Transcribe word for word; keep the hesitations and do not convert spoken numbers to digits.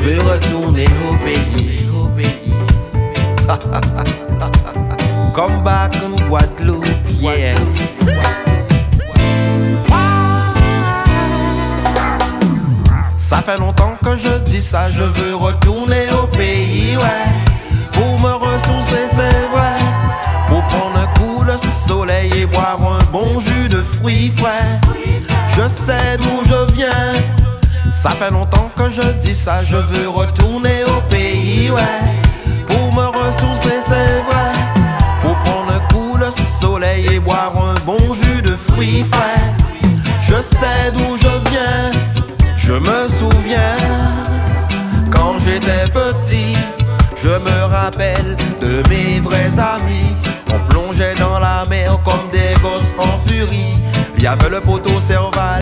veux retourner au pays. Come back in Guadeloupe, yeah. Ça fait longtemps que je dis ça, je veux retourner au pays, ouais. Pour me ressourcer, c'est vrai. Pour prendre un coup de soleil et boire un bon jus de fruits frais. Je sais d'où je viens. Ça fait longtemps que je dis ça, je veux retourner au pays, ouais. Pour me ressourcer, c'est vrai. Pour prendre un coup de soleil et boire un bon jus de fruits frais. Je sais d'où je viens. Je me souviens, quand j'étais petit, je me rappelle de mes vrais amis. On plongeait dans la mer comme des gosses en furie. Il y avait le poteau Serval.